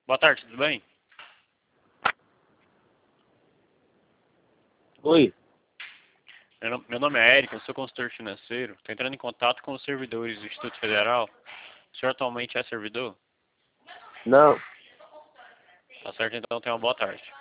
Boa tarde, tudo bem? Oi, Meu nome é Érico, eu sou consultor financeiro. Estou entrando em contato com os servidores do Instituto Federal. O senhor atualmente é servidor? não. Tá certo, então tenha uma boa tarde.